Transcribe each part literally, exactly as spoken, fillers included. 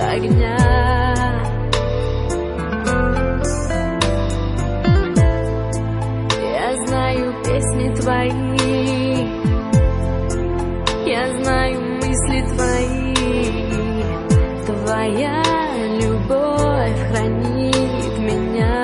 огня. Я знаю песни твои, я знаю мысли твои. Твоя любовь хранит меня.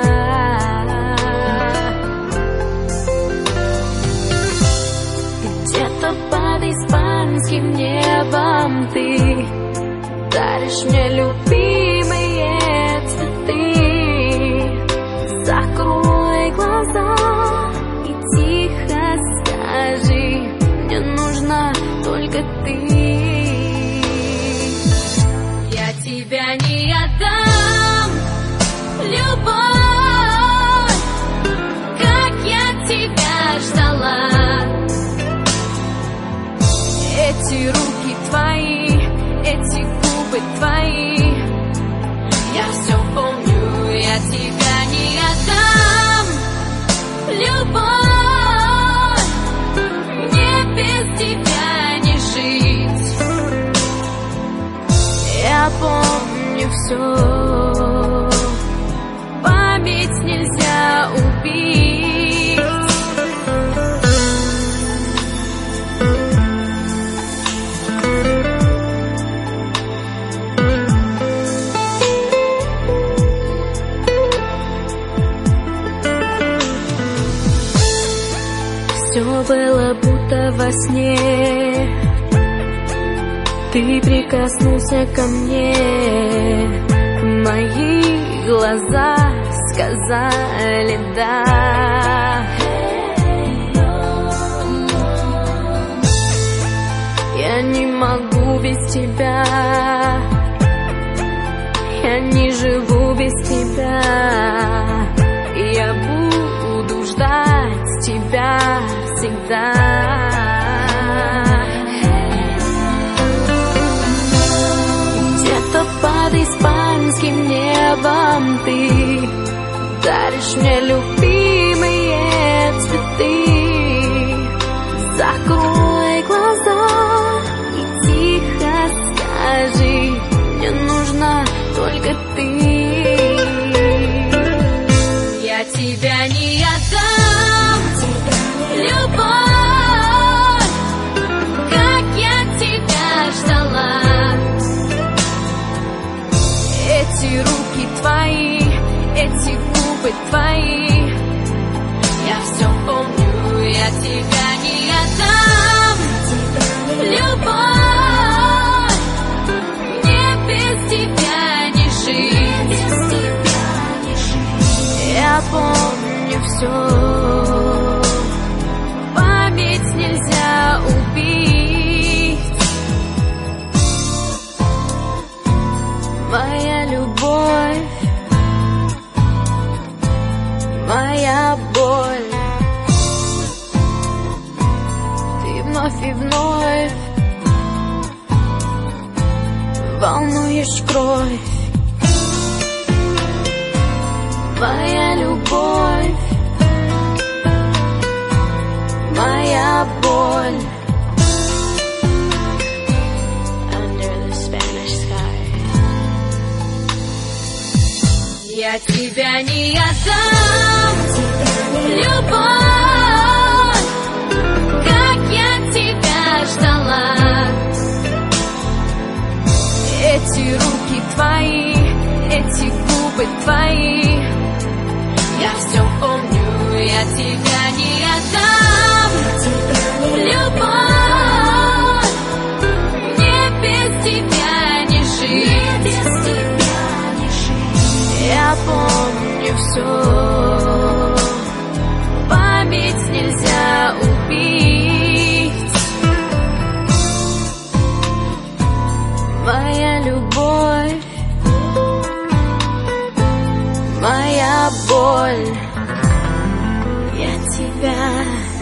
Где-то под испанским небом ты даришь мне любимые цветы. Закрой глаза и тихо скажи: мне нужна только ты. Я тебя не отдам, любовь, как я тебя ждала. Эти руки твои, эти губы твои, я все помню. Я тебя не отдам, любовь, мне без тебя не жить. Я помню все, память нельзя убить. Все было будто во сне, ты прикоснулся ко мне, мои глаза сказали да. Я не могу без тебя, я не живу без тебя. Я буду ждать тебя всегда. Где-то под испанским небом ты даришь мне любимые цветы. Закрой глаза и тихо скажи: мне нужна только ты. Я тебя не отдам, любовь, как я тебя ждала. Эти руки твои, эти губы твои, я все помню. Я тебя не отдам, любовь, мне без тебя не жить. Я помню все, память нельзя убить. Моя любовь, моя боль, ты вновь и вновь волнуешь кровь. Моя любовь, моя боль. Under the Spanish sky. Я тебя не отдам, любовь, как я тебя ждала. Эти руки твои, эти губы твои, я все помню. Я тебя не отдам, любовь, мне без тебя не жить. Я помню все, память нельзя убить. Моя любовь, моя боль. Я тебя